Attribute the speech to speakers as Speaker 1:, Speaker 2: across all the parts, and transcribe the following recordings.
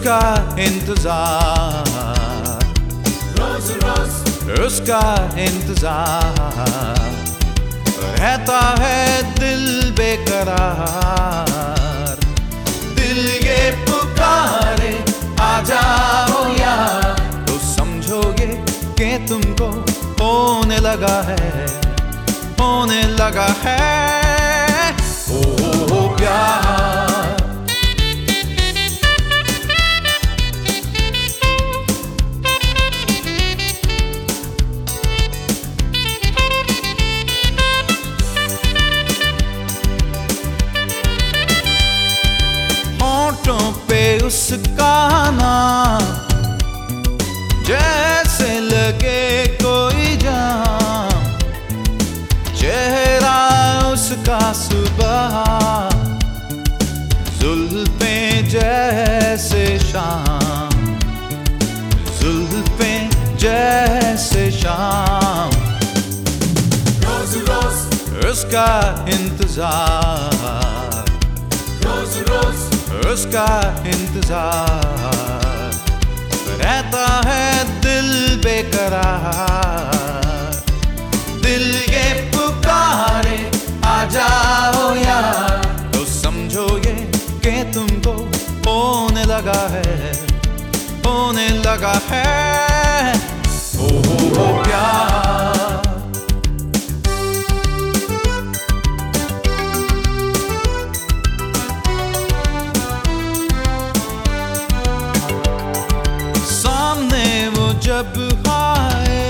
Speaker 1: उसका इंतजार,
Speaker 2: रोज रोज
Speaker 1: उसका इंतजार रहता है दिल बेकरार। दिल ये पुकारे आ जाओ यार, तो समझोगे कि तुमको होने लगा है, होने लगा है ओ प्यार। होठों पे उसका नाम जैसे लगे कोई जाम, चेहरा उसका सुबह, जुल्फें जैसे शाम, जुल्फें जैसे शाम।
Speaker 2: रोज रोज
Speaker 1: उसका इंतजार,
Speaker 2: रोज रोज
Speaker 1: उसका इंतजार रहता है दिल बेकरार। दिल ये पुकारे आ जाओ यार, तो समझोगे कि तुमको होने लगा है, होने लगा है ओ प्यार। जब आए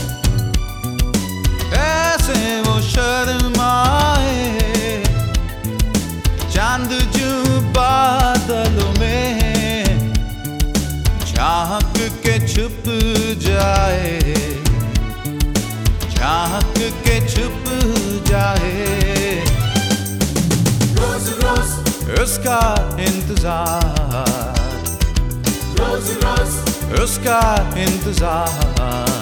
Speaker 1: ऐसे वो शर्माए, चांद जो बादलों में झांक के छुप जाए, झांक के छुप जाए।
Speaker 2: रोज रोज
Speaker 1: उसका इंतजार,
Speaker 2: रोज रोज
Speaker 1: उसका इंतजार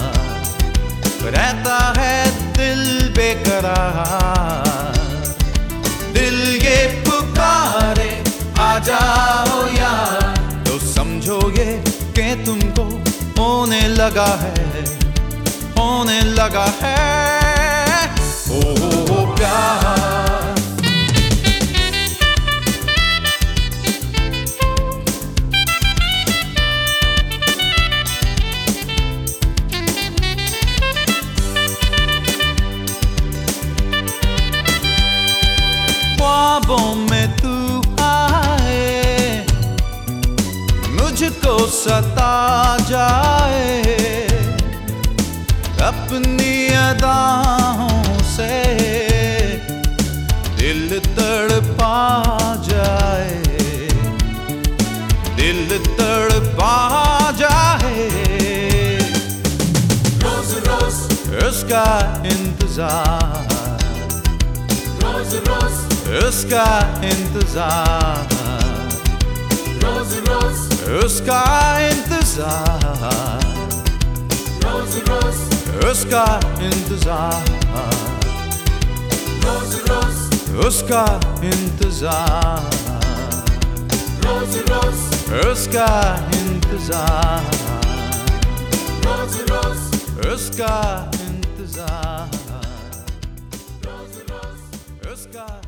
Speaker 1: रहता है दिल बेकरार। दिल ये पुकारे आ जाओ यार, तो समझोगे कि तुमको होने लगा है, होने लगा है ओ प्यार। ख्वाबों में तू आए, मुझको सता जाए, अपनी अदाओं से दिल तड़पा जाए, दिल तड़पा जाए।
Speaker 2: रोज रोज
Speaker 1: उसका इंतजार,
Speaker 2: रोज रोज
Speaker 1: उसका इंतजार,
Speaker 2: रोज रोज
Speaker 1: उसका इंतजार,
Speaker 2: रोज रोज
Speaker 1: उसका इंतजार,
Speaker 2: रोज रोज
Speaker 1: उसका इंतजार,
Speaker 2: रोज रोज
Speaker 1: उसका इंतजार,
Speaker 2: रोज रोज
Speaker 1: उसका इंतजार,
Speaker 2: रोज रोज
Speaker 1: उसका